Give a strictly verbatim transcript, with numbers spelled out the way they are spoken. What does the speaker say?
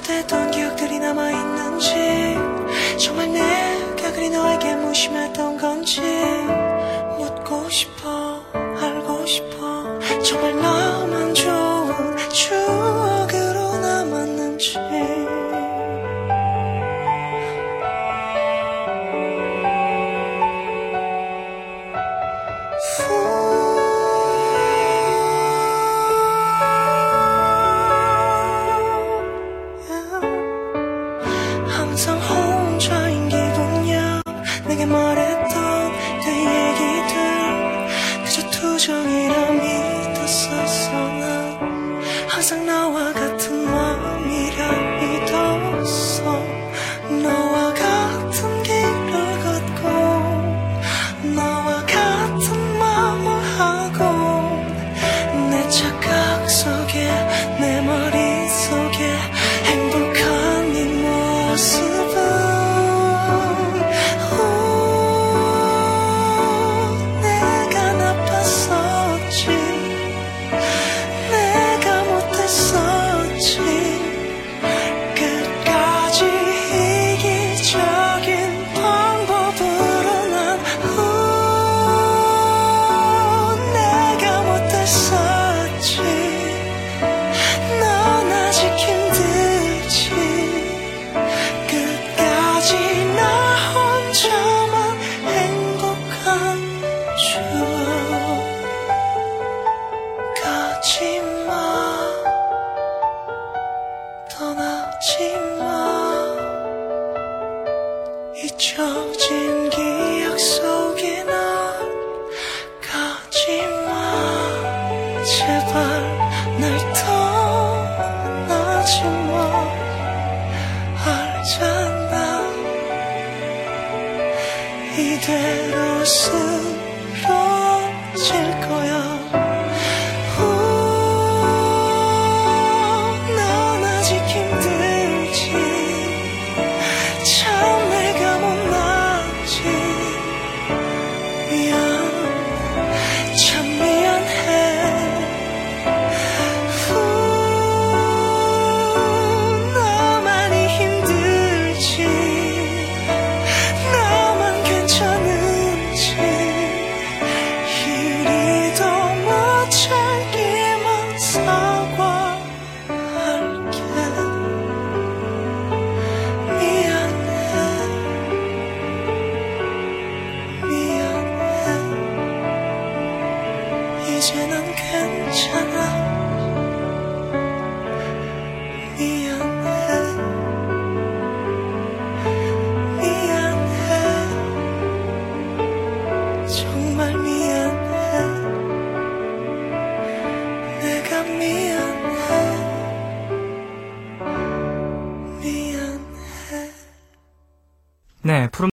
잘못했던 기억들이 남아있는지, 정말 내가 그리 너에게 무심했던 건지 묻고 싶어, 알고 싶어. 정말 나만 좋은 추억으로 남았는지. 항상 혼자인 기분이야. 내게 말했던 그 얘기들 그저 투정이라 믿었었어. 난 항상 나와 같은 마음이라 믿었어. 너와 같은 길을 걷고 너와 같은 마음을 하고, 내 착각 속에 내 머릿속에 행복한 이 모습은 오, 내가 나빴었지, 내가 못했었지. 끝까지 이기적인 방법으로 난 오, 내가 못했었지. 넌 아직 힘들지. 끝까지 나 혼자만 행복한 추억. 가지마, 떠나지마. 잊혀진 기억 속에 난 가지마. 제발 날 떠나지마. 알잖아, 이대로 쓰러질 거야. 오, 난 아직 힘들지. 참 내가 못났지. 미안, 참 미안해. 후, 나만이 힘들지. 나만 괜찮은지. 이리도 못하기만 사과할게. 미안해, 미안해. 이제 난 괜찮아. 미안해, 미안해. 정말 미안해. 내가 미안해, 미안해. 네, 푸른